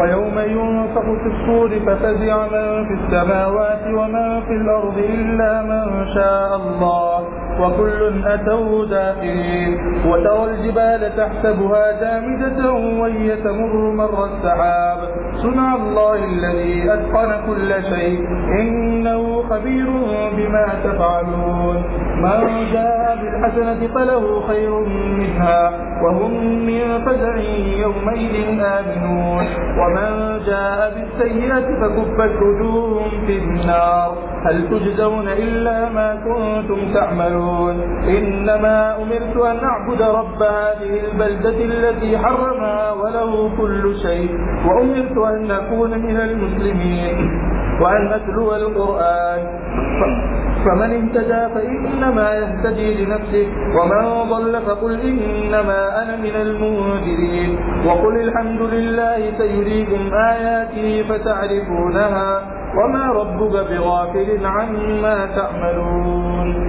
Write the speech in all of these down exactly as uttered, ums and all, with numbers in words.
ويوم ينفخ في الصور ففزع من في السماوات ومن في الأرض إلا من شاء الله وكل أتوه داخرين وترى الجبال تحسبها جامدة وهي تمر مر السحاب صنع الله الذي أتقن كل شيء إنه خبير بما تفعلون من جاء بالحسنة فله خير منها وهم من فزع يومئذ آمنون ومن جاء بالسيئة فكبت وجوههم في النار هل تجزون إلا ما كنتم تعملون إنما أمرت أن أعبد رب هذه البلدة التي حرمها وله كل شيء وأمرت أن أكون من المسلمين وأن أتلو القرآن فمن اهتدى فإنما يهتدي لنفسه ومن ضل فقل إنما أنا من المنذرين وقل الحمد لله سيريكم آياته فتعرفونها وما ربك بغافل عما تعملون.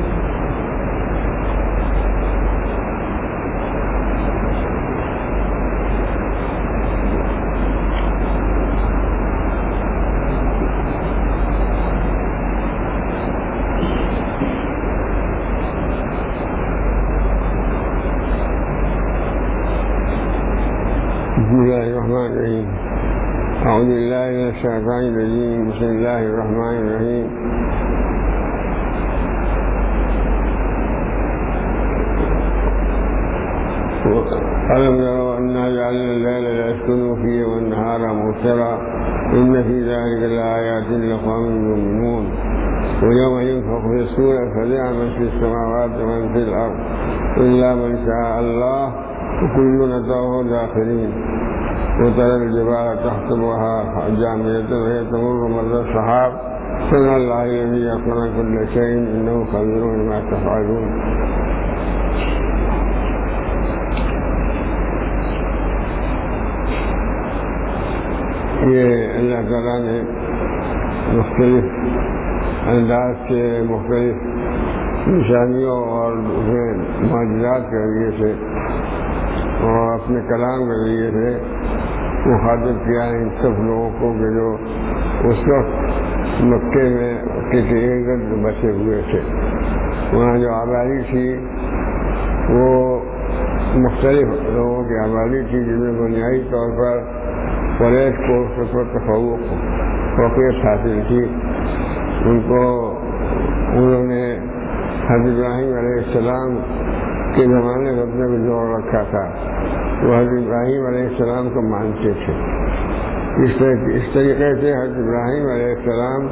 بسم الله الرحمن الرحيم. أعوذ بالله من الشيطان الرجيم. بسم الله الرحمن الرحيم. ألم يروا أنا جعلنا الليل ليسكنوا فيه والنهار مبصرا إن في ذلك لآيات لقوم يؤمنون ويوم ينفخ في الصور فزع من في السماوات ومن في الأرض إلا من شاء الله وكل أتوه داخرين وترى الجبال تحسبها جامدة وهي تمر مر السحاب صنع الله الذي أتقن كل شيء إنه خبير بما تفعلون. یہ اللہ تعالیٰ نے مختلف انداز سے مختلف نشانیوں اور معجزات کے ذریعے سے اور اپنے کلام کے ذریعے سے مخاطب کیا ہے ان سب لوگوں کو کہ جو اس وقت مکے میں کے ارد گرد بسے ہوئے تھے. وہاں جو آبادی تھی وہ مختلف لوگوں کی آبادی تھی جن میں بنیادی طور پر قریش کو اس پر تفوق فوقیت حاصل تھی. ان کو انہوں نے حضرت ابراہیم علیہ السلام کے زمانے میں اپنے کو جوڑ رکھا تھا. وہ حضرت ابراہیم علیہ السلام کو مانتے تھے. اس اس طریقے سے حضرت ابراہیم علیہ السلام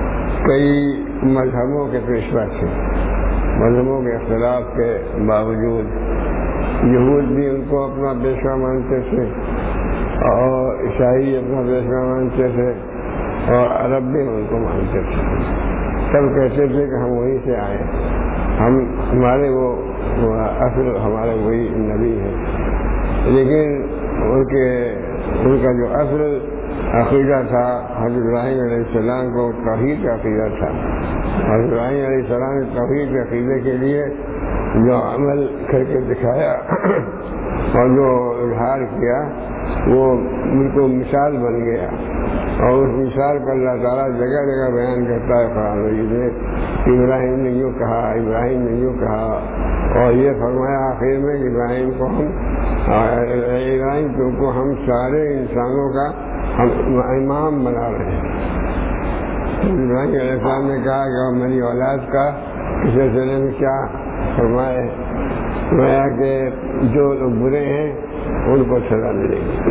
کئی مذہبوں کے پیشوا تھے. مذہبوں کے اختلاف کے باوجود یہود بھی ان کو اپنا پیشوا مانتے تھے اور عیسائی اپنا پیشوا مانتے تھے اور عرب بھی ان کو مانتے تھے. سب کہتے تھے کہ ہم وہیں سے آئے, ہم ہمارے وہ اصل ہمارے وہی نبی ہے. لیکن ان کے ان کا جو اصل عقیدہ تھا حضرت ابراہیم علیہ السلام کو توحید کا عقیدہ تھا. حضرت ابراہیم علیہ السلام نے توحید کے عقیدے کے لیے جو عمل کر کے دکھایا اور جو اظہار کیا وہ بالکل مثال بن گیا. اور اس مثال کو اللہ تعالیٰ جگہ جگہ بیان کرتا ہے قرآن مجید میں. ابراہیم نے یوں کہا, ابراہیم نے یوں کہا, اور یہ فرمایا آخر میں کہ ابراہیم کو ہم ابراہیم کو ہم سارے انسانوں کا ہم امام بنا رہے ہیں. ابراہیم علیہ السلام نے کہا کہ میری اولاد کا اس سلسلے میں کیا فرمائے, فرمایا کہ جو لوگ برے ہیں ان کو سزا ملے گی,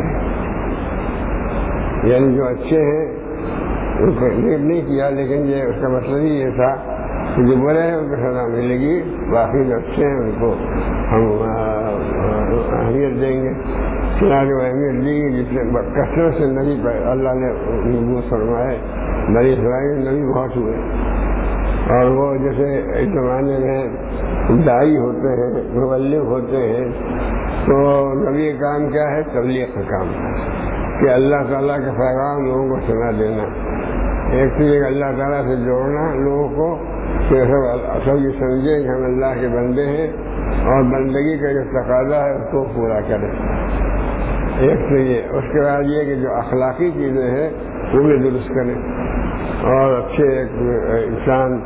یعنی جو اچھے ہیں ان کو نہیں کیا, لیکن یہ اس کا مطلب ہی یہ تھا کہ جو برے ہیں ان کو سزا ملے گی, باقی جو اچھے ہیں ان کو ہم اہمیت دیں گے. چنانچہ وہ اہمیت دی گی جس نے کثرت سے نبی پر اللہ نے نبوت فرمائے. بنی اسرائیل نبی بہت ہوئے اور وہ جیسے اس زمانے میں داعی ہوتے ہیں, مبلغ ہوتے ہیں, تو نبی کا کام کیا ہے؟ تبلیغ کا کام کہ اللہ تعالیٰ کا پیغام لوگوں کو سنا دینا. ایک تو یہ اللہ تعالیٰ سے جوڑنا لوگوں کو کہ سب یہ سمجھیں کہ ہم اللہ کے بندے ہیں اور بندگی کا جو تقاضا ہے اس کو پورا کریں. ایک تو یہ، اس کے بعد یہ کہ جو اخلاقی چیزیں ہیں وہ بھی درست کریں اور اچھے ایک انسان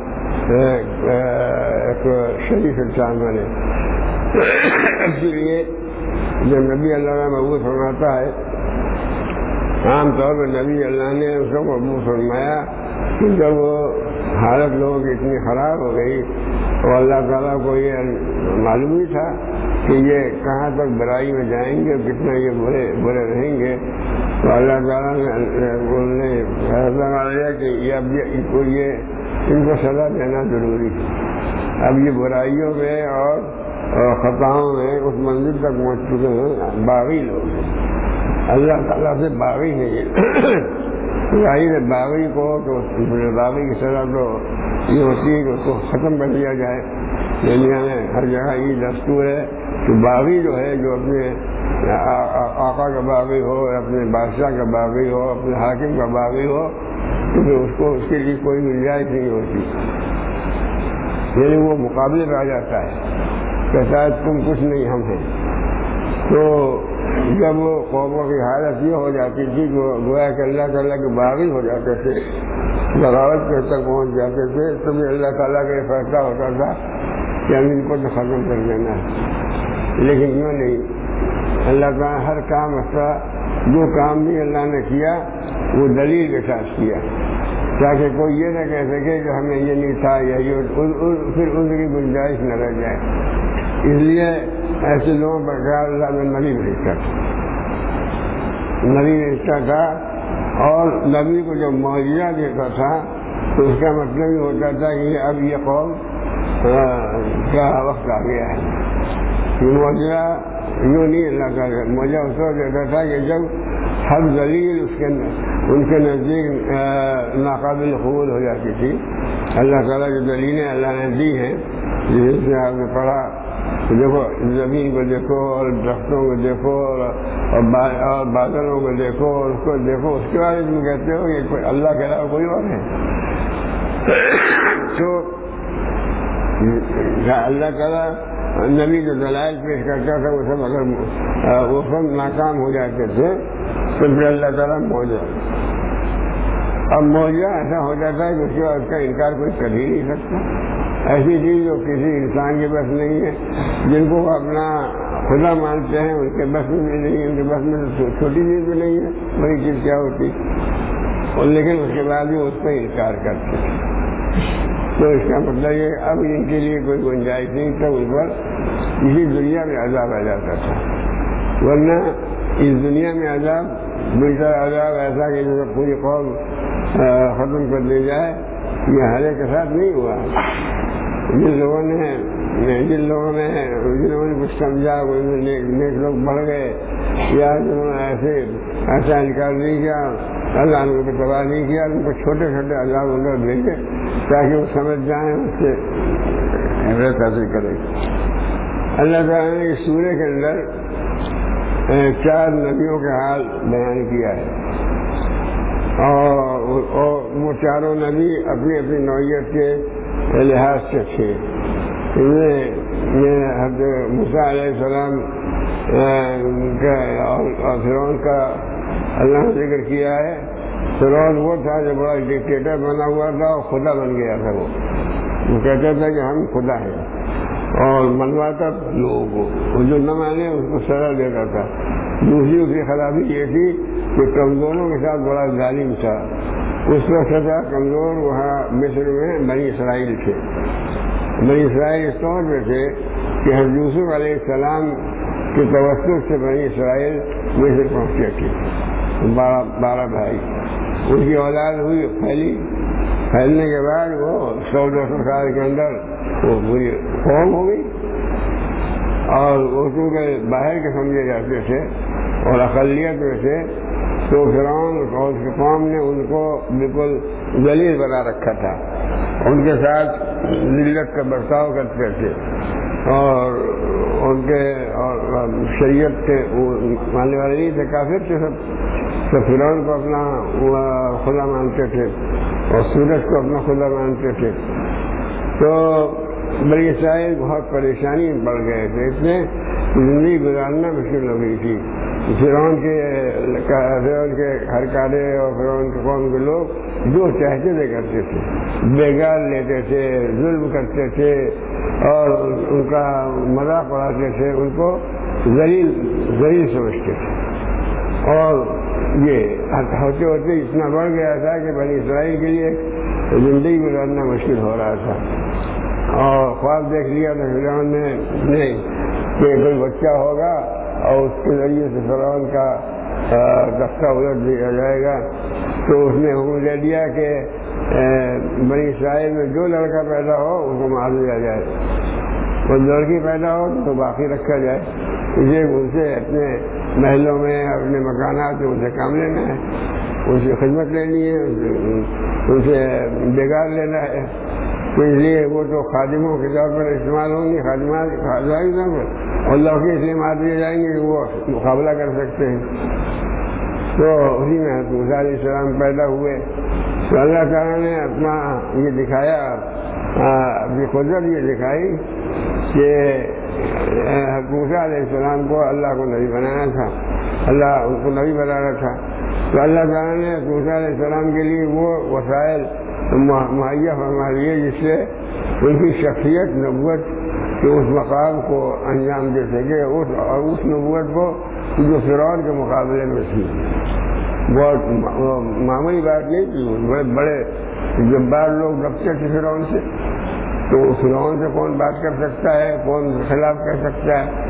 ایک شریف انسان بنے. اسی لیے جب نبی اللہ نے مبعوث فرماتا ہے، عام طور پر نبی اللہ نے اس کو مبعوث فرمایا کہ جب وہ حالت لوگوں کی اتنی خراب ہو گئی تو اللہ تعالیٰ کو یہ معلوم ہی تھا کہ یہ کہاں تک برائی میں جائیں گے اور کتنا یہ برے برے رہیں گے. تو اللہ تعالیٰ نے فیصلہ کر لیا کہ یہ اب یہ ان کو سزا دینا ضروری ہے. اب یہ برائیوں میں اور خطاؤں میں اس منزل تک پہنچ چکے ہیں، باغی لوگ ہیں، اللہ تعالیٰ سے باغی ہے. یہ ظاہر ہے باغی کو تو باغی کی سزا تو یہ ہوتی ہے کہ اس کو ختم کر دیا جائے. دنیا میں ہر جگہ یہ دستور ہے کہ باغی جو ہے، جو اپنے آقا کا باغی ہو، اپنے بادشاہ کا باغی ہو، اپنے حاکم کا باغی ہو، کیونکہ اس کو اس کے لیے کوئی گنجائش نہیں ہوتی. یعنی وہ مقابلے میں آ جاتا ہے، کہتا ہے تم کچھ نہیں ہم ہیں. تو جب وہ قوموں کی حالت یہ ہو جاتی تھی کہ گویا کہ اللہ تعالیٰ کے باغی ہو جاتے تھے، بغاوت کے تک پہنچ جاتے تھے، تو بھی اللہ تعالیٰ کا یہ فیصلہ ہوتا تھا کہ ہم ان کو تو ختم کر دینا ہے. لیکن یوں نہیں، اللہ تعالیٰ ہر کام ایسا، جو کام بھی اللہ نے کیا وہ دلیل کے ساتھ کیا، تاکہ کوئی یہ نہ کہہ سکے کہ ہمیں یہ نہیں تھا یا یہ، پھر ان کی گنجائش نہ رہ جائے. اس لیے ایسے لوگوں پر خیال اللہ نے نبی بھیجتا تھا، نبی بھیجتا تھا. اور نبی کو جو معجزہ دیتا تھا تو اس کا مطلب یہ ہوتا تھا کہ اب یہ قوم کا وقت آ گیا ہے. معجزہ یوں نہیں، اللہ کا معجزہ اس وقت دیتا تھا کہ جب ہر دلیل اس کے ان کے نزدیک ناقابل قبول ہو جاتی تھی. اللہ تعالیٰ جو دلیلیں اللہ نے دی ہیں، جس سے آپ نے پڑھا، دیکھو زمین کو دیکھو اور درختوں کو دیکھو اور بادلوں کو دیکھو اور اس کو دیکھو، اس کے بعد تم کہتے ہو یہ کوئی اللہ کے علاوہ کوئی اور ہے. تو اللہ تعالیٰ نبی جو دلائل پیش کرتا تھا وہ سب اگر وہ سب ناکام ہو جاتے تھے تو پھر اللہ تعالیٰ معجزہ. اب معجزہ ایسا ہو جاتا ہے کہ اس کے بعد اس کا انکار کوئی کر ہی نہیں سکتا. ایسی چیز جو کسی انسان کے بس نہیں ہے، جن کو اپنا خدا مانتے ہیں ان کے بس میں بھی نہیں، ان کے بس میں چھوٹی چیز بھی نہیں ہے، بڑی چیز کیا ہوتی. اور لیکن اس کے بعد بھی اس پہ انکار کرتے ہیں. تو اس کا مطلب یہ اب ان کے لیے کوئی گنجائش نہیں تھا، ان پر اسی دنیا میں عذاب آ جاتا تھا. ورنہ اس دنیا میں عذاب بلٹا عذاب ایسا کہ جیسے پوری قوم ختم کر دی جائے، یہ حالے کے ساتھ نہیں ہوا. جن لوگوں نے جن لوگوں نے جن لوگوں نے کچھ سمجھا، نیک لوگ بڑھ گئے، یا جنہوں نے ایسے ایسا انکار نہیں کیا، اللہ نے ان کو تباہ نہیں کیا، ان کو چھوٹے چھوٹے عذاب اندر بھیجے تاکہ وہ سمجھ جائیں، اس سے عبرت حاصل کریں. اللہ تعالیٰ نے اس سورے کے اندر چار نبیوں کے حال بیان کیا ہے، اور وہ چاروں نبی اپنی اپنی نوعیت کے لحاظ سے تھے. حضرت موسیٰ علیہ السلام کا اور فرعون کا اللہ نے ذکر کیا ہے. فرعون وہ تھا جو بڑا ڈکٹیٹر بنا ہوا تھا اور خدا بن گیا تھا. وہ وہ کہتا تھا کہ ہم خدا ہیں اور منواتا لوگوں کو، جو نہ مانے اس کو سزا دیتا تھا. دوسری اس کی خرابی یہ تھی کہ کمزوروں کے ساتھ بڑا ظالم تھا. اس وقت سزا کمزور وہاں مصر میں بنی اسرائیل تھے. بنی اسرائیل اس طور پہ تھے کہ حضرت یوسف علیہ السلام کے توسط سے بنی اسرائیل مصر پہنچے تھے. بارہ بارہ بھائی، ان کی اولاد ہوئی، پھیلی. پھیلنے کے بعد وہ سو دو سو سال کے اندر وہ پوری قوم ہو گئی. اور وہ چونکہ باہر کے سمجھے جاتے تھے اور اقلیت میں تھے، تو فرعون اور اس کی قوم نے ان کو بالکل ذلیل بنا رکھا تھا. ان کے ساتھ ذلت کا برتاؤ کرتے تھے اور ان کے اور شریعت کے ماننے والے نہیں تھے، کافر تھے سب. تو فرعون کو اپنا خدا مانتے تھے اور سورج کو اپنا خدا مانتے تھے. تو بنی اسرائیل بہت پریشانی میں پڑ گئے تھے، اتنے زندگی گزارنا مشکل ہو گئی تھی. فرعون کے فرعون کے ہر کارے اور فرعون کے قوم کے لوگ جو چاہتے تھے کرتے تھے، بےگار لیتے تھے، ظلم کرتے تھے اور ان کا مذاق اڑاتے تھے، ان کو ذلیل ذلیل سمجھتے تھے، اور یہ ہوتے ہوتے اتنا بڑھ گیا تھا کہ بنی اسرائیل کے لیے زندگی گزارنا مشکل ہو رہا تھا۔ اور خواب دیکھ لیا تھا فرعون نے نہیں کہ کوئی بچہ ہوگا اور اس کے ذریعے سے فرعون کا تختہ الٹ دیا جائے گا، تو اس نے حکم دے دیا کہ بنی اسرائیل میں جو لڑکا پیدا ہو اس کو مار دیا جائے، اور لڑکی پیدا ہو تو باقی رکھا جائے، اسے ان سے اپنے محلوں میں اپنے مکانات میں ان سے کام لینا ہے، ان سے خدمت لینی ہے، ان سے بےگار لینا ہے، تو اس لیے وہ تو خادموں کے طور پر استعمال ہوں گی، خادمات خادمات کے طور پر، اور لڑکے اس لیے مار دیے جائیں گے کہ وہ مقابلہ کر سکتے ہیں۔ تو اسی میں موسیٰ علیہ السلام پیدا ہوئے، تو اللہ تعالیٰ نے اپنا یہ دکھایا، اپنی قدرت یہ دکھائی کہ موسیٰ علیہ السلام کو اللہ کو نبی بنانا تھا، اللہ ان کو نبی بنانا تھا، تو اللہ تعالیٰ نے موسیٰ علیہ السلام کے لیے وہ وسائل مہیا فرما لیے جس سے ان کی شخصیت نبوت کے اس مقام کو انجام دے سکے، اس اور اس نبوت کو جو فرعون کے مقابلے میں تھی، بہت معمولی بات نہیں تھی، بڑے بڑے جبار لوگ ڈرتے تھے فرعون سے، تو فرعون سے کون بات کر سکتا ہے، کون خلاف کر سکتا ہے؟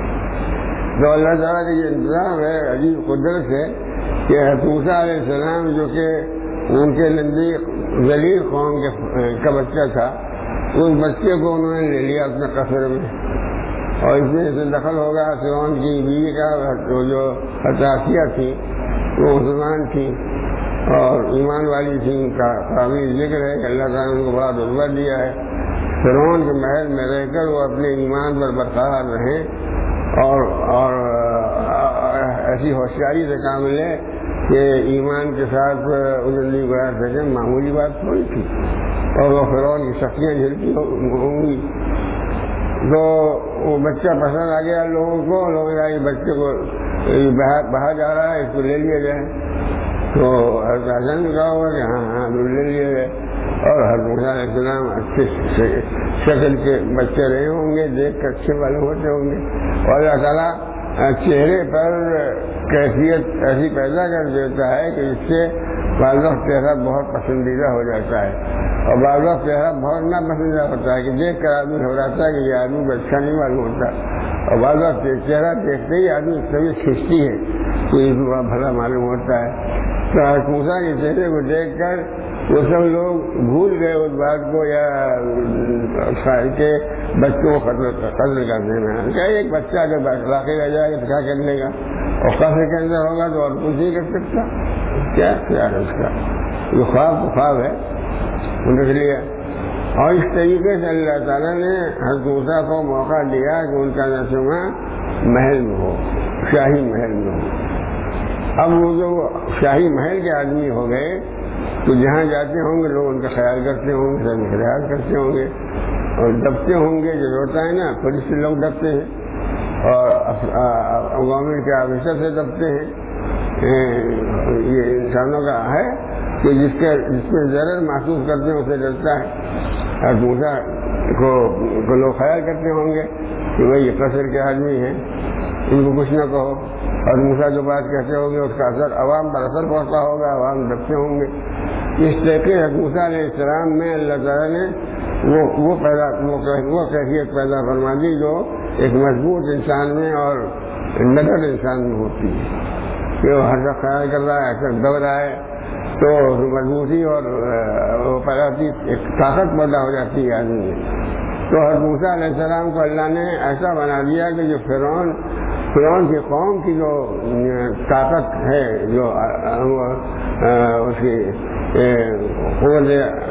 تو اللہ تعالیٰ کا یہ انتظام ہے، عجیب قدرت ہے کہ موسیٰ علیہ السلام جو کہ ان کے نزدیک ذلیل قوم کا بچہ تھا، اس بچے کو انہوں نے لے لیا اپنے قصر میں، اور اس میں سے دخل ہوگا فرعون کی بیوی کا، جو حتاسیہ تھی وہ مسلمان تھی اور ایمان والی تھی، ان کا قابل ذکر ہے کہ اللہ تعالیٰ نے ان کو بڑا رتبہ دیا ہے، فرعون کے محل میں رہ کر وہ اپنے ایمان پر برقرار رہیں اور اور ایسی ہوشیاری سے کام لیں کہ ایمان کے ساتھ زندگی گزار سکیں، معمولی بات تھوڑی تھی، اور وہ فرعون کی شخصیاں جھلکی ہوں گی۔ تو وہ بچہ پسند آ گیا لوگوں کو، لوگ یہ بچے کو بہا جا رہا ہے، اس کو لے لیا جائے، تو حسن نے کہا ہوگا کہ ہاں ہاں لے لیا جائے، اور حضرت موسیٰ علیہ السلام اچھے شکل کے بچے رہے ہوں گے، دیکھ کر اچھے والے ہوتے ہوں گے، اور اللہ تعالیٰ چہرے پر کیفیت ایسی پیدا کر دیتا ہے کہ اس سے بعض وقت چہرہ بہت پسندیدہ ہو جاتا ہے، اور بعض وقت چہرہ بہت ناپسندیدہ ہوتا ہے کہ دیکھ کر آدمی گھبراتا ہے کہ یہ آدمی اچھا نہیں معلوم ہوتا، اور بعض وقت چہرہ دیکھتے ہی آدمی کبھی کھنچتی ہے تو اس کو بھلا معلوم ہوتا ہے۔ تو موسیٰ کے چہرے کو دیکھ کر وہ سب لوگ بھول گئے اس بات کو، یا کے بچوں کو قتل کر دینا، کیا ایک بچہ اگر باقی رہ جائے گا تو کیا کر لے گا، اور قصر کے اندر ہوگا تو اور کچھ نہیں کر سکتا، کیا خیال ہے اس کا؟ یہ خواب تو خواب ہے دیکھ لیا۔ اور اس طریقے سے اللہ تعالیٰ نے حضرت موسیٰ کو موقع دیا کہ ان کا نشمہ محل میں ہو، شاہی محل میں ہو۔ اب وہ جو شاہی محل کے آدمی ہو گئے تو جہاں جاتے ہوں گے لوگ ان کا خیال کرتے ہوں گے، سب خیال کرتے ہوں گے، اور دبتے ہوں گے، جو ہوتا ہے نا پولیس سے لوگ دبتے ہیں اور گورنمنٹ کے آفیسر سے دبتے ہیں، یہ انسانوں کا ہے کہ جس کے جس میں ضرر محسوس کرتے ہیں اسے ڈرتا ہے، اور موسیٰ کو کو لوگ خیال کرتے ہوں گے کہ بھائی یہ قصر کے آدمی ہیں، ان کو کچھ نہ کہو، اور موسیٰ جو بات کہتے ہوں گے اس کا اثر عوام پر اثر پڑتا ہوگا، عوام ڈرتے ہوں گے۔ اس طریقے سے موسیٰ علیہ السلام میں اللہ تعالیٰ نے وہ وہ پیدا وہ کیفیت پیدا فرما دی جو ایک مضبوط انسان میں اور نڈر انسان میں ہوتی ہے، کہ وہ ہر وقت خیال کر رہا ہے، ہر وقت دب رہا ہے، تو مضبوطی اور وہ پیداتی ایک طاقت پیدا ہو جاتی ہے آدمی میں۔ تو حضرت موسیٰ علیہ السلام کو اللہ نے ایسا بنا دیا کہ جو فرعون فرعون کی قوم کی جو طاقت ہے، جو اس کی قوت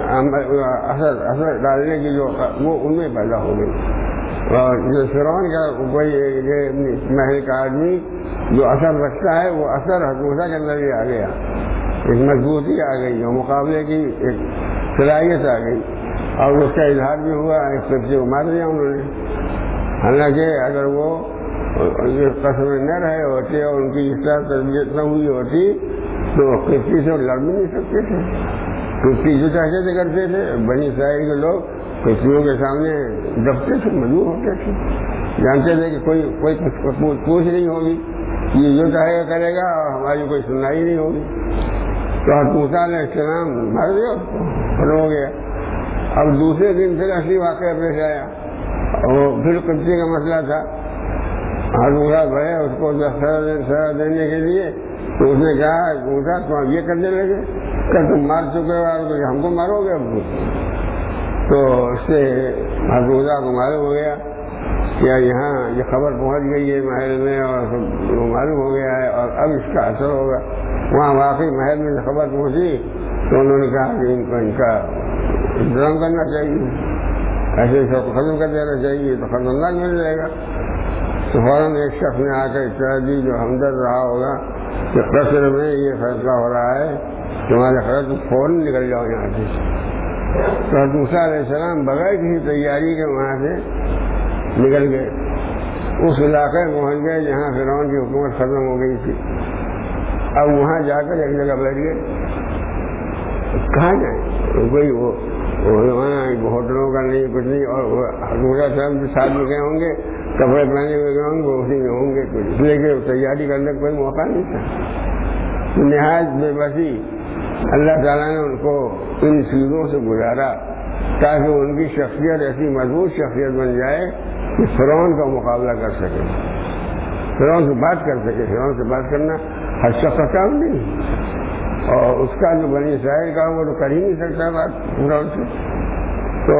اثر اثر ڈالنے کی جو وہ ان میں پیدا ہو گئی، اور جو فرعون کا کوئی محل کا آدمی جو اثر رکھتا ہے وہ اثر حضرت موسیٰ کے اندر بھی آ گیا، ایک مضبوطی آ گئی اور مقابلے کی ایک صلاحیت آ گئی، اور اس کا اظہار بھی ہوا، ایک سب سے مار دیا انہوں نے، حالانکہ اگر وہ یہ قسمیں نہ رہے ہوتے اور ان کی اصلاح تربیت نہ ہوئی ہوتی تو قبطی سے لڑ بھی نہیں سکتے تھے. قبطی جو چاہتے تھے کرتے تھے. بنی اسرائیل کے لوگ قبطیوں کے سامنے دبتے تھے, مجبور ہوتے تھے, جانتے تھے کہ کوئی کوئی پوچھ نہیں ہوگی, یہ جو چاہے گا کرے گا اور ہماری کوئی سنائی نہیں ہوگی. تو موسیٰ علیہ السلام مر گیا, اس کو ختم ہو گیا. اب دوسرے دن پھر اصلی واقعہ پیش آیا, اور پھر قبطی کا مسئلہ تھا. ہر موسیٰ بھائی اس کو سزا دینے کے لیے تو اس نے کہا موسیٰ تم یہ کرنے لگے کہ تم مار چکے ہو تو ہم کو مارو گے. اب تو اس سے ہر موسیٰ کو معلوم ہو گیا کیا یہاں یہ خبر پہنچ گئی ہے محل میں اور معلوم ہو گیا ہے اور اب اس کا اثر ہوگا. وہاں واقعی محل میں خبر پہنچی تو انہوں نے کہا کہ ان کو ان کا انتظام کرنا چاہیے, ایسے سب ختم کر دینا چاہیے تو خطرناک مل جائے گا. تو فوراً ایک شخص نے آ کر اطلاع دی جو ہمدرد رہا ہوگا کہ قصر میں یہ فیصلہ ہو رہا ہے, تمہارے خرچ فوراً نکل جاؤ یہاں سے. تو حضرت موسیٰ علیہ السلام بغیر کسی تیاری کے وہاں سے نکل گئے, اس علاقے میں پہنچ گئے جہاں فرعون کی حکومت ختم ہو گئی تھی. اب وہاں جا کر ایک جگہ بیٹھ گئے. کہاں جائیں, کوئی وہ وہاں ہوٹلوں کا نہیں کچھ نہیں, اور موسیٰ صاحب جو ساتھ میں گئے ہوں گے کپڑے پہنے ہوئے گئے ہوں گے اسی میں ہوں گے کچھ, اس لیے کہ تیاری کرنے کا کوئی موقع نہیں تھا. نہایت بے بسی اللہ تعالیٰ نے ان کو ان چیزوں سے گزارا تاکہ ان کی شخصیت ایسی مضبوط شخصیت بن جائے کہ فرعون کا مقابلہ کر سکے, فرعون سے بات کر سکے. فرعون سے بات کرنا ہر شخص کا کام نہیں, اور اس کا جو بنی اسرائیل کا وہ تو کر ہی نہیں سکتا بات فرعون سے. تو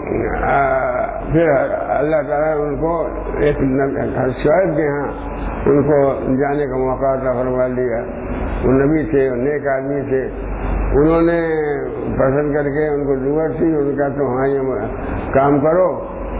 پھر اللہ تعالیٰ نے ان کو ایک شعیب کے ہاں ان کو جانے کا موقع عطا فرما دیا. وہ نبی تھے, نیک آدمی تھے. انہوں نے پسند کر کے ان کو ضرورت تھی, ان کا تو ہاں یہ کام کرو,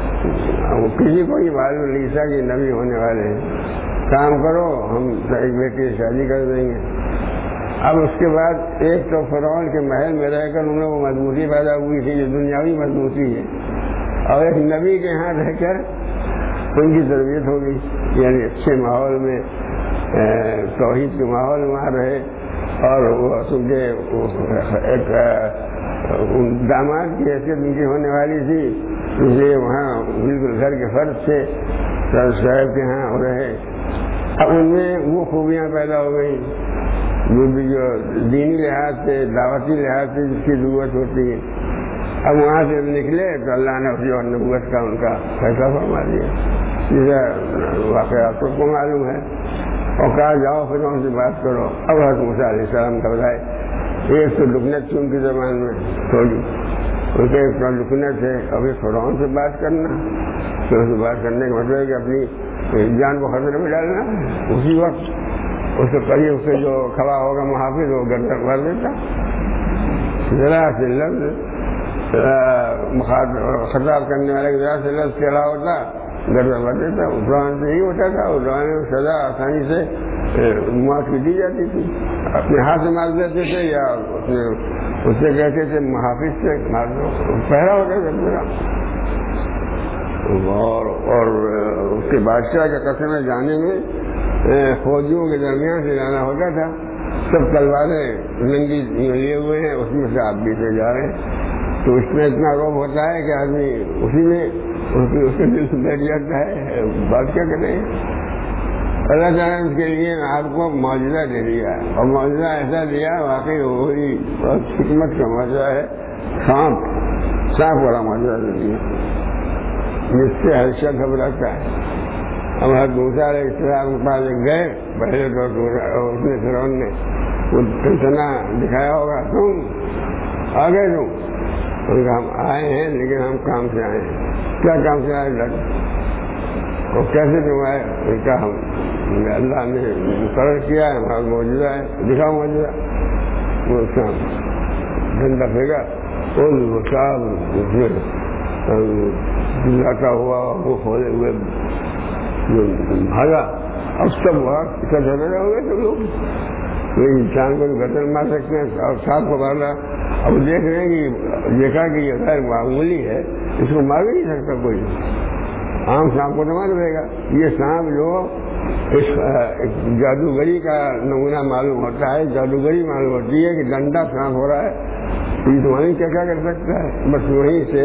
کسی کو یہ معلوم نہیں تھا کہ نبی ہونے والے ہیں, کام کرو, ہم ایک بیٹی سے شادی کر دیں گے. اب اس کے بعد ایک تو فرعون کے محل میں رہ کر انہیں وہ مضبوطی پیدا ہوئی تھی جو دنیاوی مضبوطی ہے, اور ایک نبی کے ہاں رہ کر ان کی تربیت ہو گئی, یعنی اچھے ماحول میں توحید کے ماحول میں وہاں رہے. اور وہ چونکہ ایک داماد کی حیثیت ان کی ہونے والی تھی, اس لیے وہاں بالکل گھر کے فرد سے صاحب کے ہاں رہے. اب ان میں وہ خوبیاں پیدا ہو گئی جو جو دینی لحاظ سے دعوتی لحاظ سے جس کی ضرورت ہوتی ہے. اب وہاں سے نکلے تو اللہ نے اسی اور نبوت کا ان کا فیصلہ فرما دیا, جیسا واقعات کو معلوم ہے, اور کہا جاؤ پھر ان سے بات کرو. اب حضرت موسیٰ علیہ السلام کا بتائے ایک تو لکنت تھی ان کی زبان میں تھوڑی, ان کے ایک لکنت ہے ابھی فرعون سے بات کرنا, پھر اس سے بات کرنے کا مطلب ہے کہ اپنی جان کو خطرے میں ڈالنا. اسی وقت اس سے قریب اس سے جو کھڑا ہوگا محافظ وہ گردن بھر دیتا, ذرا سے لفظ خطاب کرنے والے ذرا سے لفظ چلا ہوتا گردن بھر دیتا. فرعون سے یہی ہوتا تھا, اس زمانے میں سزا آسانی سے موت کی دی جاتی تھی, اپنے ہاتھ سے مار دیتے تھے یا اس سے کہتے تھے محافظ سے مار دو, پہرا ہوتا تھا پورا. اور اور اس کے بادشاہ کے قصر میں جانے میں فوجیوں کے درمیان سے جانا ہوتا تھا, سب تلواریں ننگی لیے ہوئے ہیں, اس میں سے آپ بھی سے جا رہے ہیں. تو اس میں اتنا روب ہوتا ہے کہ آدمی اسی میں اس کے دل سے بیٹھ جاتا ہے, بات کیا کریں. اللہ تعالیٰ نے اس کے لیے آپ کو معجزہ دے دیا, اور معجزہ ایسا دیا واقعی وہی بہت حکمت کا معجزہ ہے. سانپ سانپ والا معجزہ دے دیا جس سے ہر شخص گھبراتا ہے. ہم حضرت موسیٰ علیہ السلام کے پاس گئے, پہلے تو اس نے فرعون نے وہ ٹنٹنا دکھایا ہوگا, تم آ گئے تم, ان کا ہم آئے ہیں لیکن ہم کام سے آئے ہیں. کیا کام سے آئے لگ اور کیسے تم آئے؟ ان کا ہم اللہ نے مقرر کیا ہے, ہمارا معجزہ ہے, دکھاؤ معجزہ. وہ اس کا ڈنڈا پھینکا, وہ صاحب لاتا ہوا وہ کھولے ہوئے بھاگا. اب سب وقت اکٹھے ہو گئے تو لوگ انسان کو گردن مار سکتے ہیں اور سانپ کو مارنا. اب دیکھ رہے ہیں کہ دیکھا کہ یہ غیر معمولی ہے, اس کو مار بھی نہیں سکتا کوئی. عام سانپ کو تو مار دے گا، یہ سانپ جو اس جادوگری کا نمونہ معلوم ہوتا ہے، جادوگری معلوم ہوتی ہے کہ ڈنڈا سانپ ہو رہا ہے، یہ تو وہیں کیا کیا کر سکتا ہے، بس وہیں سے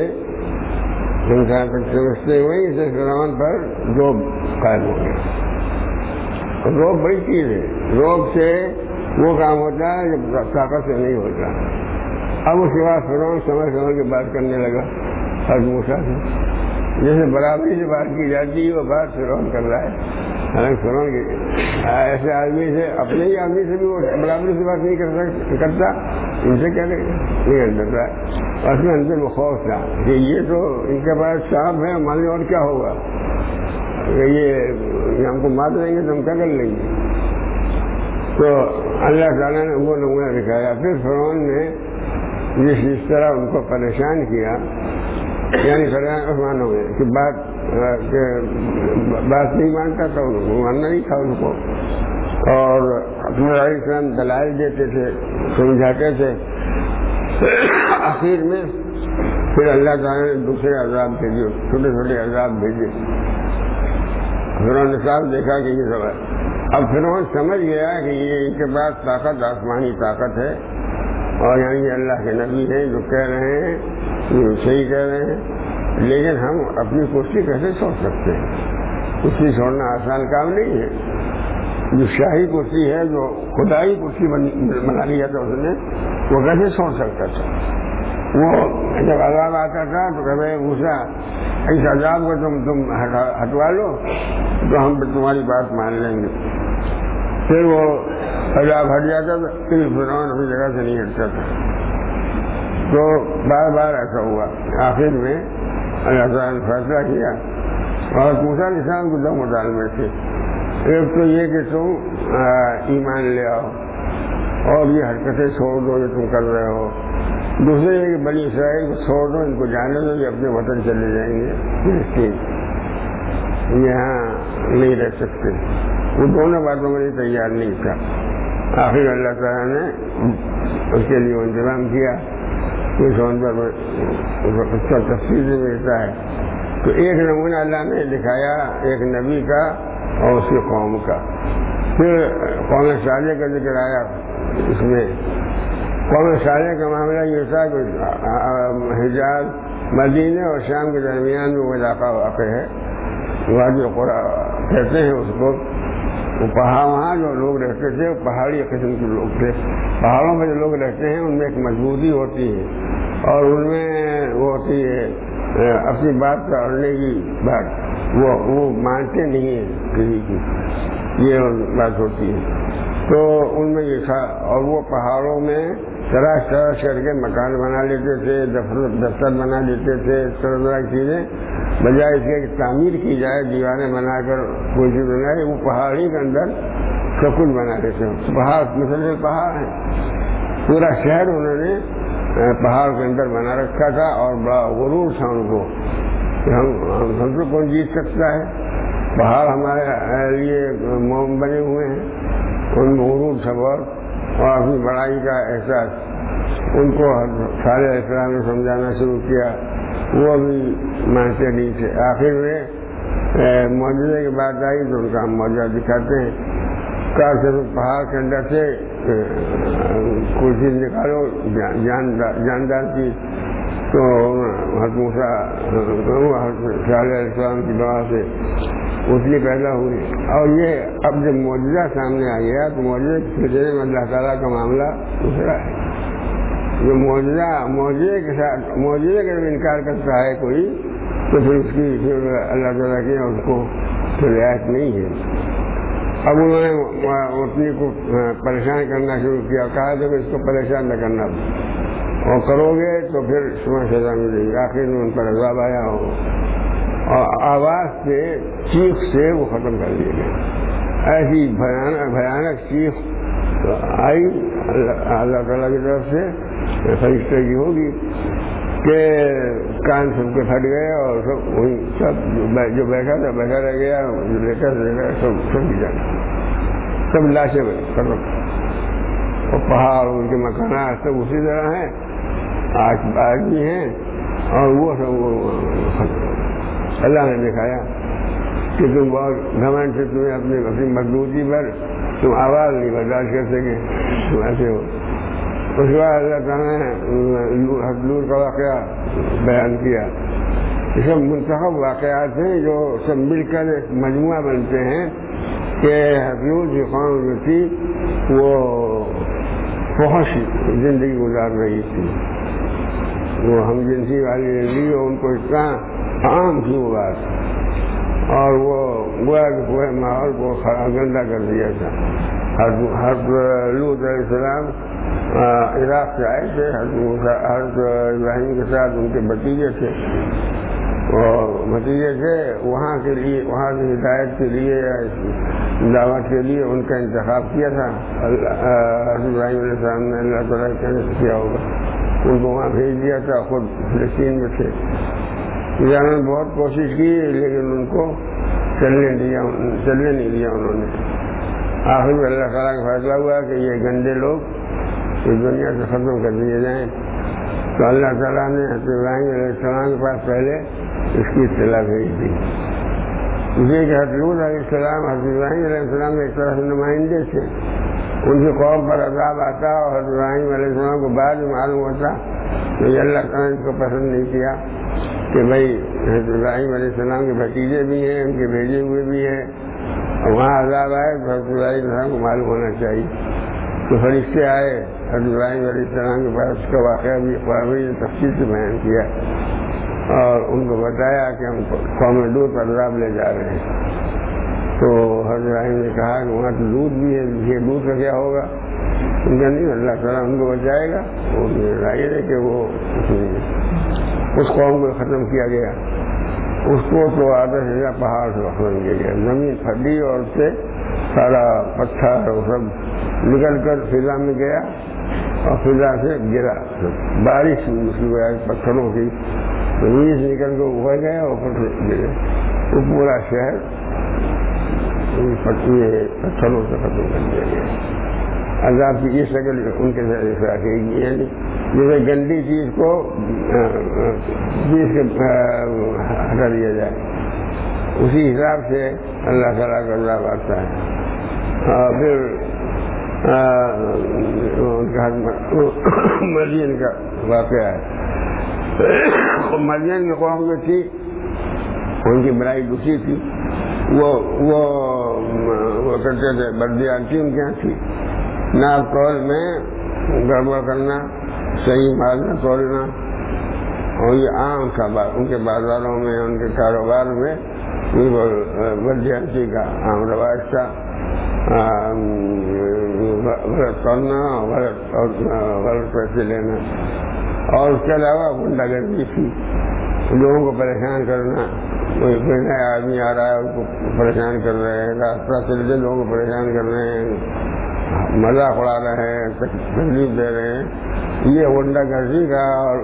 سمجھتے وہیں سے فرعون پر روب قائم ہو گیا۔ روب بڑی چیز ہے، روب سے وہ کام ہوتا ہے جو طاقت سے نہیں ہوتا۔ اب اس کے بعد فرعون سمجھ سمجھ کے بات کرنے لگا حضرت موسیٰ سے، جیسے برابری سے بات کی جاتی ہے وہ بات فرعون کر رہا ہے، حالانکہ فرعون کے ایسے آدمی سے، اپنے ہی آدمی سے بھی وہ برابری سے بات نہیں کر کرتا، ان سے کیا نہیں کرتا ہے۔ اس میں اندر وہ خوف تھا کہ یہ تو ان کے پاس سانپ ہے، ہمارے اور کیا ہوگا، یہ ہم کو مار دیں گے تو ہم کیا کر لیں گے۔ تو اللہ تعالیٰ نے وہ نمونہ دکھایا۔ پھر فرعون نے جس جس طرح ان کو پریشان کیا، یعنی فرعون مانو گے کہ بات کہ بات نہیں مانتا تو ماننا نہیں تھا ان کو، اور اپنے علیہ السلام دلائل دیتے تھے، سمجھاتے تھے۔ آخر میں پھر اللہ تعالیٰ نے دوسرے عذاب بھیجے، چھوٹے چھوٹے عذاب بھیجے۔ فرعون نے صاحب دیکھا کہ یہ سب ہے، اب فرعون سمجھ گیا کہ یہ ان کے پاس طاقت آسمانی طاقت ہے، اور یعنی یہ اللہ کے نبی ہیں، جو کہہ رہے ہیں یہ صحیح کہہ رہے ہیں، لیکن ہم اپنی کرسی کیسے چھوڑ سکتے ہیں؟ کرسی چھوڑنا آسان کام نہیں ہے۔ جو شاہی کرسی ہے، جو خدائی کرسی بنا لیا تھا اس نے، وہ کیسے چھوڑ سکتا تھا؟ وہ جب عذاب آتا تھا تو کہ موسیٰ اس عذاب کو تم تم ہٹوا لو تو ہم تمہاری بات مان لیں گے۔ پھر وہ عذاب ہٹ جاتا تھا، پھر فرعون اپنی جگہ سے نہیں ہٹتا تھا۔ تو بار بار ایسا ہوا۔ آخر میں اللہ تعالیٰ نے فیصلہ کیا، اور موسیٰ علیہ السلام کو دو مطالبے تھے۔ ایک تو یہ کہ تم ایمان لے آؤ اور یہ حرکتیں چھوڑ دو جو تم کر رہے ہو، دوسرے یہ کہ بنی اسرائیل کو چھوڑ دو، ان کو جانے دو، یہ اپنے وطن چلے جائیں گے، فلسطین یہاں نہیں رہ سکتے۔ وہ دونوں باتوں میں تیار نہیں تھا۔ آخر اللہ تعالیٰ نے اس کے لیے انتظام کیا، اس پر تفصیل سے ملتا ہے۔ تو ایک نمونہ اللہ نے دکھایا ایک نبی کا اور اس کی قوم کا۔ پھر قوم صالح کا ذکر آیا اس میں۔ قوم صالح کا معاملہ یہ تھا کہ حجاز مدینہ اور شام کے درمیان میں وہ علاقہ واقع ہے، وادی قرا کہتے ہیں اس کو۔ وہ پہاڑ، وہاں جو لوگ رہتے تھے وہ پہاڑی قسم کے لوگ تھے۔ پہاڑوں میں جو لوگ رہتے ہیں ان میں ایک مضبوطی ہوتی ہے، اور ان میں وہ ہوتی ہے اپنی بات کا اڑنے کی بات، وہ وہ مانتے نہیں ہیں کسی کی، یہ بات ہوتی ہے۔ تو ان میں یہ تھا، اور وہ پہاڑوں میں تراش تراش کر کے مکان بنا لیتے تھے، دفتر بنا لیتے تھے، اس طرح طرح کی چیزیں، بجائے اس کے کہ تعمیر کی جائے، دیواریں بنا کر کوئی چیز بنائے، وہ پہاڑی کے اندر سب کچھ بنا لیتے ہیں۔ پہاڑ مسلسل پہاڑ ہیں، پورا شہر انہوں نے پہاڑ کے اندر بنا رکھا تھا، اور بڑا غرور تھا ان کو کہ ہم ہم کو کون جیت سکتا ہے، پہاڑ ہمارے لیے موم بنے ہوئے ہیں۔ ان میں غرور تھا بہت، اور اپنی بڑائی کا احساس۔ ان کو صالح علیہ السلام نے سمجھانا شروع کیا، وہ بھی مانتے نہیں تھے۔ آخر میں معجزے کی بات آئی تو ان کا ہم معجزہ دکھاتے ہیں۔ کہا کہ پہاڑ کے اندر سے کوئی چیز نکالو جاندار کی، تو حضرت موسیٰ صالح علیہ السلام کی دعا سے اتنی پیدا ہوئی۔ اور یہ اب جب معجزہ سامنے آ گیا تو معجزے کے سلسلے میں اللہ تعالیٰ کا معاملہ دوسرا ہے۔ جو معجزہ معجزے کے ساتھ معجزے کا جب انکار کرتا ہے کوئی، تو پھر اس کی پھر اللہ تعالیٰ کی اس کو رعایت نہیں ہے۔ اب انہوں نے اپنی کو پریشان کرنا شروع کیا، کہا کہ اس کو پریشان نہ کرنا، اور کرو گے تو پھر تمہیں سزا ملے گی۔ آخر میں ان پر عذاب آیا ہو، اور آواز سے، چیخ سے وہ ختم کر دیے گئے۔ ایسی بھیانک بھیانک چیخ آئی اللہ تعالیٰ کی طرف سے، فرشتے کی ہوگی کہ کان سب کے پھٹ گئے، اور سب وہی سب جو بیٹھا تھا بیٹھا رہ گیا، جو لیٹا رہ گیا، سب سب بھی جانا، سب لاشیں ختم۔ اور پہاڑ، ان کے مکانات سب اسی طرح ہیں، آج آج بھی ہیں، اور وہ سب اللہ نے دکھایا۔ کہ تم بہت گھمنڈ سے تمہیں اپنی اپنی مضبوطی پر تم آواز نہیں برداشت کر سکے، تم ایسے ہو۔ اس کے بعد اللہ تعالیٰ نے لوط کا واقعہ بیان کیا۔ یہ سب منتخب واقعات ہیں جو سب مل کر ایک مجموعہ بنتے ہیں کہ لوط کی قوم جو تھی وہ فحش زندگی گزار رہی تھی، وہ ہم جنسی والی زندگی، ان کو اتنا عام تھی وہ بات، اور وہ گویا کہ پورے ماحول کو گندا کر دیا تھا۔ حضرت لوط علیہ السلام عراق سے آئے تھے، حضرت ابراہیم کے ساتھ ان کے بھتیجے تھے، اور بھتیجے تھے وہاں کے لیے، وہاں کی ہدایت کے لیے، دعوت کے لیے ان کا انتخاب کیا تھا حضرت ابراہیم علیہ السلام نے۔ اللہ تعالیٰ کیسے کیا ہوگا، ان کو وہاں بھیج دیا تھا، خود فلسطین میں تھے۔ انہوں نے بہت کوشش کی لیکن ان کو چلنے دیا چلنے نہیں دیا انہوں نے۔ آخر میں اللہ تعالیٰ کا فیصلہ ہوا کہ یہ گندے لوگ اس دنیا سے ختم کر دیے جائیں، تو اللہ تعالیٰ نے حضرت ابراہیم علیہ السلام کے پاس پہلے اس کی اطلاع بھیج دی۔ اسی کہ حضرت لوط علیہ السلام حضرت ابراہیم علیہ السلام کے ایک طرح سے نمائندے تھے، ان کی قوم پر عذاب آتا اور حضرت ابراہیم علیہ السلام کو بعد میں معلوم ہوتا تو یہ اللہ تعالیٰ نے اس کو پسند نہیں کیا کہ بھائی حضرت ابراہیم علیہ السلام کے بھتیجے بھی ہیں، ان کے بھیجے ہوئے بھی ہیں، اور وہاں عذاب آئے تو حضرت ابراہیم علیہ السلام کو معلوم ہونا چاہیے۔ تو فرشتے آئے حضرت ابراہیم علیہ السلام کے پاس، اس کا واقعہ بھی قرآن نے تفصیل سے بیان کیا اور ان کو بتایا کہ ہم قوم لوط پر عذاب لے جا رہے ہیں۔ تو حضرت ابراہیم نے کہا کہ وہاں تو لوط بھی ہے، یہ لوط کا کیا ہوگا؟ ان کا نہیں، اللہ تعالیٰ ان کو بچائے گا۔ وہ ظاہر ہے کہ وہ اس قوم کو ختم کیا گیا، اس کو تو آدھا سے زیادہ پہاڑ سے ختم کیا گیا، زمین پھٹی اور اس سے سارا پتھر اور سب نکل کر فضا میں گیا اور فضا سے گرا، بارش ہوئی پتھروں کی، زمین سے نکل کر اگڑ گیا اور پتھر گرے، وہ پورا شہر پتھروں سے ختم کر دیا گیا۔ عذاب کی یہ شکل ان کے ساتھ رکھے گی، یعنی جیسے گندی چیز کو چیز سے ہٹا دیا جائے، اسی حساب سے اللہ تعالیٰ کا عذاب آتا ہے۔ پھر مدین کا واقعہ ہے، مدین کی قوم جو تھی ان کی برائی دوسری تھی، وہ وہ کرتے تھے بددیانتی ان کے یہاں تھی، ناپ تول میں گڑبڑ کرنا، صحیح مال نہ تولنا، اور یہ عام تھا ان کے بازاروں میں، ان کے کاروبار میں بددیانتی کا عام رواج تھا، غلط کرنا، غلط غلط پیسے لینا، اور اس کے علاوہ غنڈہ گردی تھی، لوگوں کو پریشان کرنا، کوئی کوئی نیا آدمی آ رہا ہے اس کو پریشان کر رہے ہیں، راستہ چلتے لوگوں کو پریشان کر رہے ہیں، مذاق اڑا رہے ہیں، تکلیف دے رہے ہیں، یہ غنڈہ گردی کا اور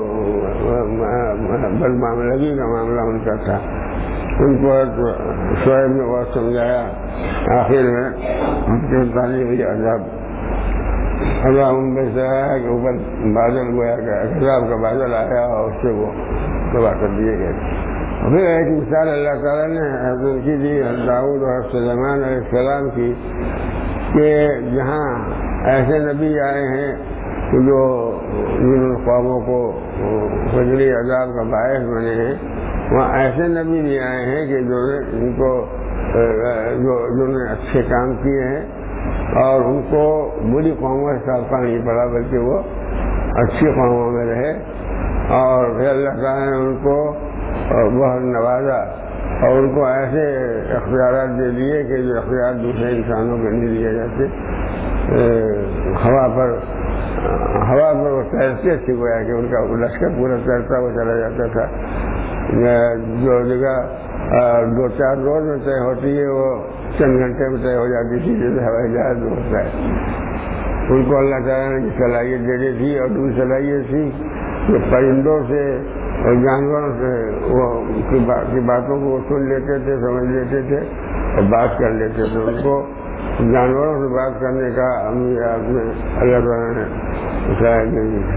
بدمعاملگی کا معاملہ ان کا تھا۔ ان کو شعیب نے بہت سمجھایا، آخر میں تعلیم عذاب عذاب ان میں سے آیا کہ اوپر بادل گویا کہ عذاب کا بادل آیا اور اس سے وہ تباہ کر دیے گئے۔ پھر ایک مثال اللہ تعالیٰ نے حضرت کی دی، حضرت داؤد اور حضرت سلیمان علیہ السلام کی، کہ جہاں ایسے نبی آئے ہیں جو جن قوموں کو فجری عذاب کا باعث بنے ہیں، وہاں ایسے نبی بھی آئے ہیں کہ جو نے ان کو جو نے اچھے کام کیے ہیں اور ان کو بری قوموں سے سابقہ نہیں پڑا بلکہ وہ اچھی قوموں میں رہے، اور پھر اللہ تعالیٰ نے ان کو بہت نوازا اور ان کو ایسے اختیارات دے دیے کہ جو اختیار دوسرے انسانوں کو نہیں دیے جاتے۔ ہوا پر ہوا پر وہ تیرتے تھے، گویا کہ ان کا لشکر پورا تیرتا وہ چلا جاتا تھا، جو جگہ دو چار روز میں طے ہوتی ہے وہ چند گھنٹے میں طے ہو جاتی تھی، جیسے ہوائی جہاز میں ہوتا ہے۔ ان کو اللہ تعالیٰ نے صلاحیت دے دی تھی، اور دوسری صلاحیت تھی کہ پرندوں سے اور جانوروں سے وہ کی باتوں کو سن لیتے تھے، سمجھ لیتے تھے اور بات کر لیتے تھے۔ ان کو جانوروں سے بات کرنے کا اللہ تعالیٰ نے صلاحیت دے دی،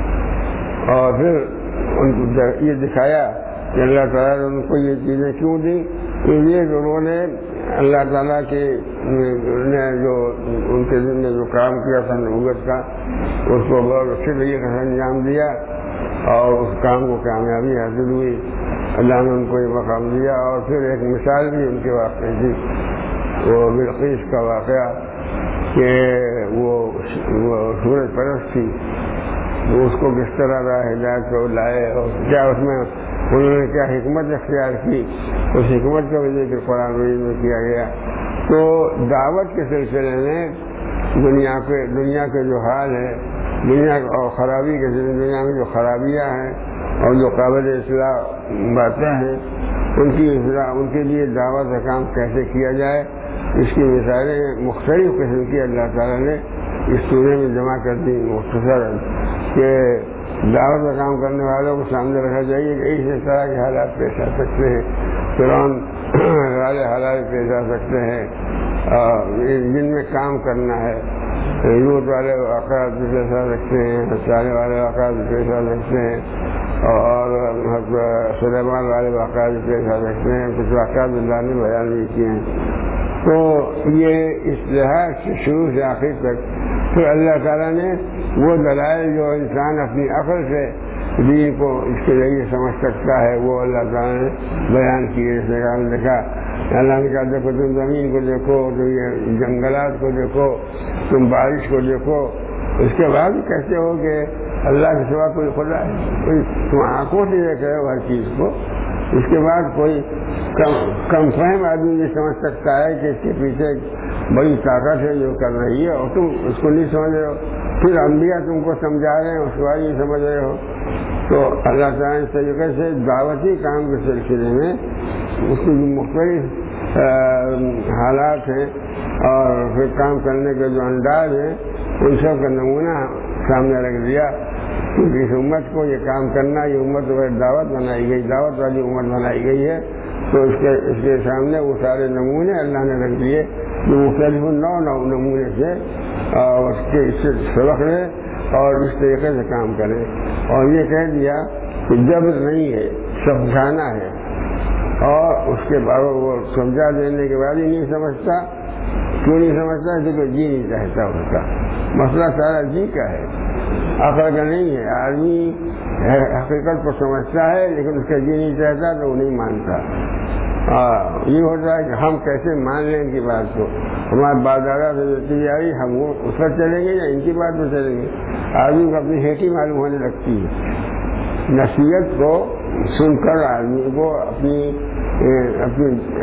اور پھر ان کو یہ دکھایا کہ اللہ تعالیٰ نے ان کو یہ چیزیں کیوں دی تو یہ لوگوں نے اللہ تعالیٰ کے نے جو ان کے دل میں جو کام کیا تھا نبوت کا اس کو بہت اچھے طریقے سے انجام دیا اور اس کام کو کامیابی حاصل ہوئی. اللہ نے ان کو یہ مقام دیا. اور پھر ایک مثال بھی ان کے واقعے کی وہ بلقیس کا واقعہ کہ وہ سورج پرست تھی, وہ اس کو کس طرح راہ ہدایت کو لائے اور کیا اس میں انہوں نے کیا حکمت اختیار کی, اس حکمت کا بھی ذکر قرآن مجید میں کیا گیا. تو دعوت کے سلسلے میں دنیا کے دنیا کے جو حال ہے, دنیا اور خرابی کے دنیا میں جو خرابیاں ہیں اور جو قابل اصلاح باتیں ہیں ان کی اصلاح, ان کے لیے دعوت کا کام کیسے کیا جائے, اس کی مثالیں مختلف قسم کی اللہ تعالیٰ نے اس سورے میں جمع کر دی مختصر کہ دعوت کا کام کرنے والوں کو سامنے رکھا چاہیے کہ اس طرح کے حالات پیش آ سکتے ہیں, فرعون والے حالات پیش آ سکتے ہیں جن میں کام کرنا ہے, لوط والے واقعات بھی پیش آ سکتے ہیں, صالح والے واقعات بھی پیش آ سکتے ہیں, اور سلیمان والے واقعات بھی پیش آ سکتے ہیں. کچھ واقعات اللہ نے بیان بھی کیے ہیں. تو یہ اس لحاظ سے شروع سے آخر تک پھر اللہ تعالیٰ نے وہ دلائل جو انسان اپنی عقل سے دین کو اس کے ذریعے سمجھ سکتا ہے وہ اللہ تعالیٰ نے بیان کیے. اس نے کہا دیکھا اللہ نے کہا دیکھو تم زمین کو دیکھو, تم یہ جنگلات کو دیکھو, تم بارش کو دیکھو, اس کے بعد کہتے ہو کہ اللہ کے سوا کوئی خدا ہے, کوئی تم آنکھوں سے دیکھ رہے ہو ہر چیز کو, اس کے بعد کوئی کم کم فہم آدمی یہ سمجھ سکتا ہے کہ اس کے پیچھے بڑی طاقت ہے جو کر رہی ہے اور تم اس کو نہیں سمجھ رہے ہو. پھر انبیاء تم کو سمجھا رہے ہیں, اس کے بعد نہیں سمجھ رہے ہو. تو اللہ تعالیٰ اس طریقے سے دعوتی کام کے سلسلے میں اس کی مختلف حالات ہیں اور پھر کام کرنے کے جو انداز ہیں ان سب کا نمونہ سامنے رکھ دیا. کیونکہ اس امت کو یہ کام کرنا, یہ امت دعوت بنائی گئی, دعوت والی امت بنائی گئی ہے, تو اس کے اس کے سامنے وہ سارے نمونے اللہ نے رکھ دیے جو مختلف نو نو نمونے سے اس کے اس سے سبق لیں اور اس طریقے سے کام کریں. اور یہ کہہ دیا کہ جبر نہیں ہے, سمجھانا ہے, اور اس کے بعد وہ سمجھا دینے کے بعد ہی نہیں سمجھتا. کیوں نہیں سمجھتا؟ کیونکہ جی نہیں چاہتا اس کا. مسئلہ سارا جی کا ہے, عقل کا نہیں ہے. آدمی حقیقت کو سمجھتا ہے لیکن اس کا جی نہیں چاہتا تو وہ نہیں مانتا. یہ ہوتا ہے کہ ہم کیسے مان لیں ان کی بات کو, ہمارے باپ دادا سے چلی آ رہی, ہم وہ اس پر چلیں گے یا ان کی بات پر چلیں گے. آدمی کو اپنی ہیٹی معلوم ہونے لگتی ہے. نصیحت کو سن کر آدمی کو اپنی اپنی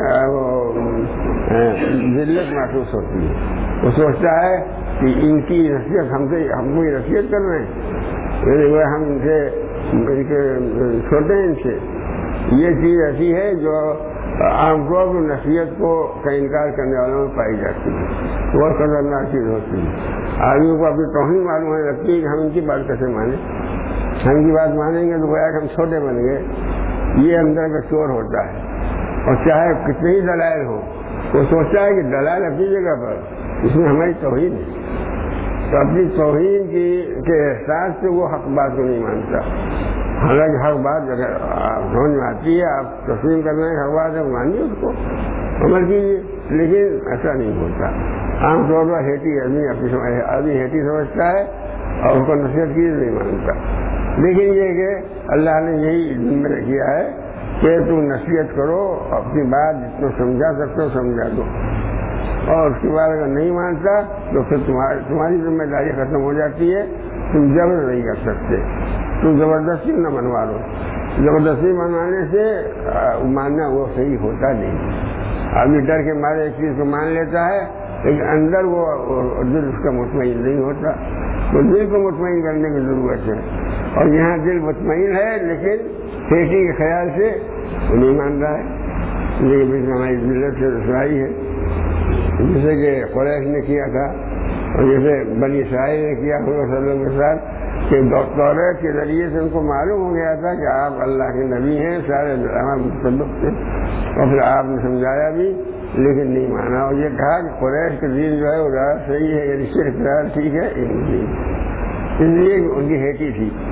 ذلت محسوس ہوتی ہے. وہ سوچتا ہے کہ ان کی نصیحت ہم سے ہم کو یہ نصیحت کر رہے ہیں, وہ ہم ان سے چھوٹے ہیں ان سے. یہ چیز ایسی ہے جو عام طور پر نصیحت کو کا انکار کرنے والوں میں پائی جاتی ہے, بہت خطرناک چیز ہوتی ہے. آدمی کو اپنی توہین معلوم ہونے لگتی ہے کہ ہم ان کی بات کیسے مانیں, ہم کی بات مانیں گے تو گویا کہ ہم چھوٹے بن گئے. یہ اندر کا چور ہوتا ہے, اور چاہے کتنے ہی دلائل ہوں وہ سوچتا ہے کہ دلائل اپنی جگہ پر, اس میں ہماری توہین ہے. تو اپنی توہین کی کے احساس سے وہ حق بات کو نہیں مانتا. حالانکہ حق بات اگر سمجھ میں آتی ہے, آپ تسلیم کرنا ہے حق بات ہے, مانیے اس کو, عمل کیجیے. لیکن ایسا نہیں ہوتا. عام طور پر ہیٹی آدمی اپنی آدمی ہیٹی سمجھتا ہے اور اس کو نصیحت کی نہیں مانتا. لیکن یہ کہ اللہ نے یہی ذمہ کیا ہے کہ تم نصیحت کرو, اپنی بات جتنا سمجھا سکتے ہو سمجھا دو, اور اس کے بعد اگر نہیں مانتا تو پھر تمہاری تمہاری ذمہ داری ختم ہو جاتی ہے. تم جبر نہیں کر سکتے, تم زبردستی نہ منوا لو. زبردستی منوانے سے ماننا وہ صحیح ہوتا نہیں. آدمی ڈر کے مارے ایک چیز کو مان لیتا ہے لیکن اندر وہ دل اس کا مطمئن نہیں ہوتا. تو دل کو مطمئن کرنے کی ضرورت ہے, اور یہاں دل مطمئن ہے لیکن پیٹی کے خیال سے وہ نہیں مان رہا ہے. لیکن بیچ میں ہماری ذلت سے رسوائی ہے, جیسے کہ قریش نے کیا تھا اور جیسے بنی اسرائیل نے کیا صلی اللہ علیہ وسلم کے ساتھ, کہ توریت کے ذریعے سے ان کو معلوم ہو گیا تھا کہ آپ اللہ کے نبی ہیں, سارے مطلب تھے, اور پھر آپ نے سمجھایا بھی لیکن نہیں مانا. اور یہ کہا کہ قریش کا دین جو ہے وہ زیادہ صحیح ہے, یعنی صرف ٹھیک ہے, اس لیے ان کی ہیٹی تھی.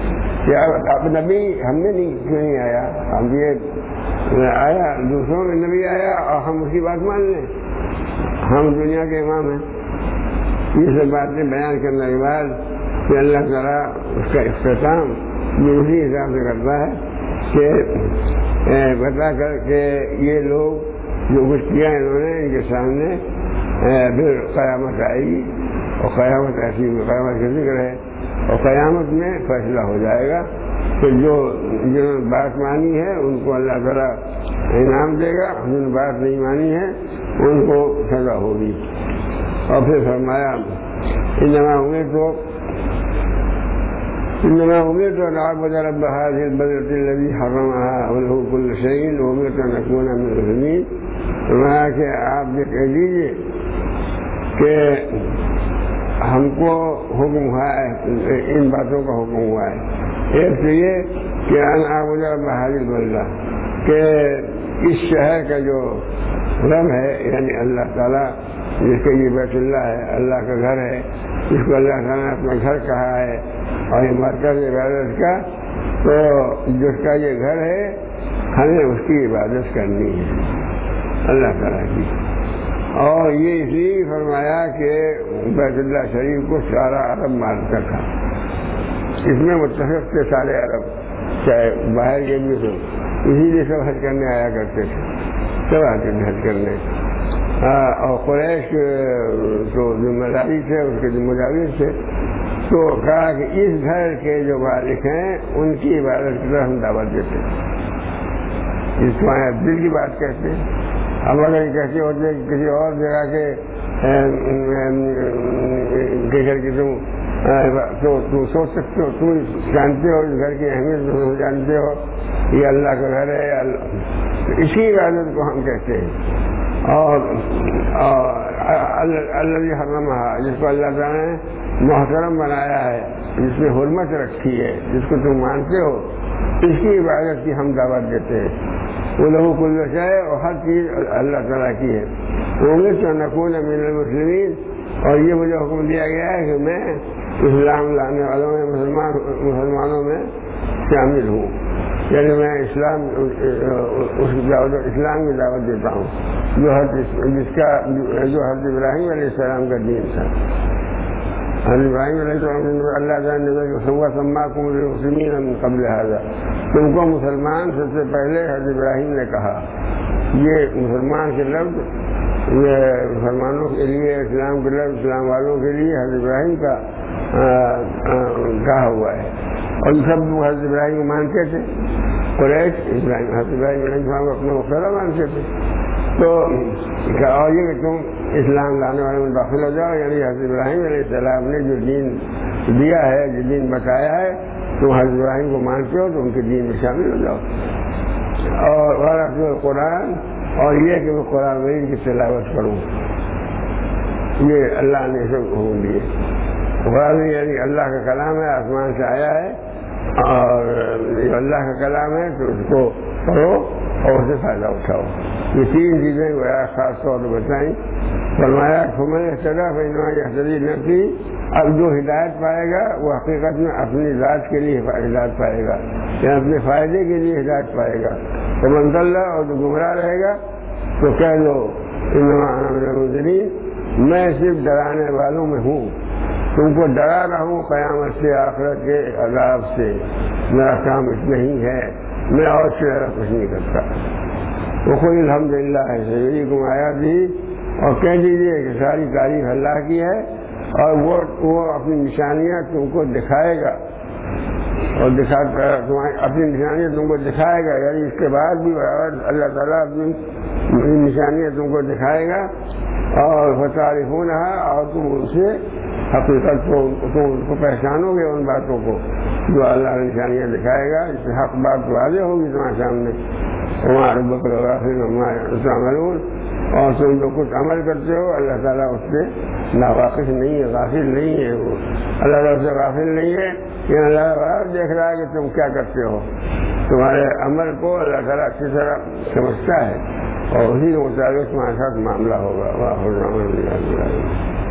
کیا اب نبی ہم نے نہیں کیوں نہیں آیا؟ ہم یہ آیا دوسروں میں نبی آیا اور ہم اس کی بات مان لیں؟ ہم دنیا کے امام ہیں. یہ سب باتیں بیان کرنے کے بعد کہ اللہ تعالیٰ اس کا اختتام یہ اسی حساب سے کرتا ہے کہ بتا کر کہ یہ لوگ جو کچھ کیا انہوں نے ان کے سامنے پھر قیامت آئے گی اور قیامت ایسی قیامت کا ذکر ہے اور قیامت میں فیصلہ ہو جائے گا کہ جو جنہوں نے بات مانی ہے ان کو اللہ تعالیٰ انعام دے گا، جنہوں نے بات نہیں مانی ہے ان کو سزا ہوگی. اور پھر فرمایا انما امرت انما امرت ان اعبد رب هذه البلدة الذي حرمها وله كل شيء وامرت ان اكون من المسلمين. فرمایا کہ آپ یہ کہہ دیجیے کہ ہم کو حکم ہوا ہے، ان باتوں کا حکم ہوا ہے. ایک تو یہ کہ ان اعبد رب هذه البلدة، کہ اس شہر کا جو رب ہے یعنی اللہ تعالیٰ جس کا یہ بیت اللہ ہے، اللہ کا گھر ہے، جس کو اللہ تعالیٰ نے اپنا گھر کہا ہے اور یہ مرکز عبادت کا، تو جس کا یہ گھر ہے ہمیں اس کی عبادت کرنی ہے اللہ تعالیٰ کی. اور یہ اس لیے فرمایا کہ بیت اللہ شریف کو سارا عرب مانتا تھا، اس میں متفق تھے سارے عرب چاہے باہر کے بھی ہو، اسی لیے سب حج کرنے آیا کرتے تھے، سب آتے تھے حج کرنے. اور قریش تو ذمہ داری تھے، اس کے ذمہ داری تھے، تو کہا کہ اس گھر کے جو مالک ہیں ان کی عبادت کی طرف ہم دعوت دیتے ہیں. اس کو دل کی بات کہتے ہیں. اب اگر کیسے ہوتے کہ کسی اور جگہ کے گھر کی تم تو تم سوچ سکتے ہو، تم جانتے ہو اس گھر کی اہمیت تم جانتے ہو، یہ اللہ کا گھر ہے، اسی عبادت کو ہم کہتے ہیں. اور اللہ حرمہ، جس کو اللہ تعالیٰ نے محترم بنایا ہے، جس میں حرمت رکھی ہے، جس کو تم مانتے ہو، اس کی عبادت کی ہم دعوت دیتے ہیں. وہ لہو کل شے، اور ہر چیز اللہ تعالیٰ کی ہے. امرت ان اکون من المسلمین، اور یہ مجھے حکم دیا گیا ہے کہ میں اسلام لانے والوں میں مسلمان مسلمانوں میں شامل ہوں، یعنی میں اسلام اس دعوت اسلام کی دعوت دیتا ہوں جو جس کا جو حضرت ابراہیم علیہ السلام کا دین تھا. حضرت ابراہیم علیہ السلام اللہ تعالیٰ نے سماکم المسلمین من قبل هذا، تم کو مسلمان سب سے پہلے حضرت ابراہیم نے کہا. یہ مسلمان کے لفظ یہ مسلمانوں کے لیے، اسلام کے لفظ اسلام والوں کے لیے حضرت ابراہیم کا کہا ہوا ہے. اور سب حضرت ابراہیم کو مانتے تھے، قریش ابراہیم حضرت ابراہیم علیہ السلام کو اپنا مقتدی مانتے تھے. تو اور یہ کہ تم اسلام لانے والے میں داخل ہو جاؤ، یعنی حضرت ابراہیم علیہ السلام نے جو دین دیا ہے، جو دین بتایا ہے، تم حضرت ابراہیم کو مانتے ہو تو ان کے دین میں شامل ہو جاؤ. اور ورثۃ قرآن، اور یہ کہ میں قرآن مجید کی تلاوت کروں، یہ اللہ نے سب حکم دیے. قرآن یعنی اللہ کا کلام ہے، آسمان سے آیا ہے، اور یہ اللہ کا کلام ہے تو اس کو پڑھو اور اسے فائدہ اٹھاؤ. یہ تین چیزیں خاص طور پر بتائیں. فرمایا فمن اهتدى فإنما يهتدي لنفسه، اب جو ہدایت پائے گا وہ حقیقت میں اپنی ذات کے لیے ہدایت پائے گا، یا اپنے فائدے کے لیے ہدایت پائے گا. فمن ضل، اور جو گمراہ رہے گا تو کہہ دو انما انا من المنذرین، میں صرف ڈرانے والوں میں ہوں، تم کو ڈرا رہا ہوں قیامت سے، آخرت کے عذاب سے. میرا کام اتنا ہی ہے، میں اور سے کچھ نہیں کرتا. وقل الحمدللہ سیریکم آیاتہ، اور کہہ دیجیے کہ ساری تعریف اللہ کی ہے، اور وہ وہ اپنی نشانیاں تم کو دکھائے گا، اور دکھا اپنی نشانیاں تم کو دکھائے گا، یعنی اس کے بعد بھی اللہ تعالیٰ اپنی نشانیاں تم کو دکھائے گا. اور فتعرفونہا، اور تم ان سے حقیقت کو تم ان کو پہچانو گے، ان باتوں کو جو اللہ نے نشانیاں دکھائے گا، اس سے حق بات واضح ہوگی تمہارے سامنے. وما ربک بغافل عما تعملون، اور تم جو کچھ عمل کرتے ہو اللہ تعالیٰ اس سے ناواقف نہیں ہے، غافل نہیں ہے. وہ اللہ تعالیٰ سے غافل نہیں ہے، کہ اللہ تعالیٰ دیکھ رہا ہے کہ تم کیا کرتے ہو. تمہارے عمل کو اللہ تعالیٰ اچھی طرح سمجھتا ہے، اور اسی کے مطابق تمہارے ساتھ معاملہ ہوگا.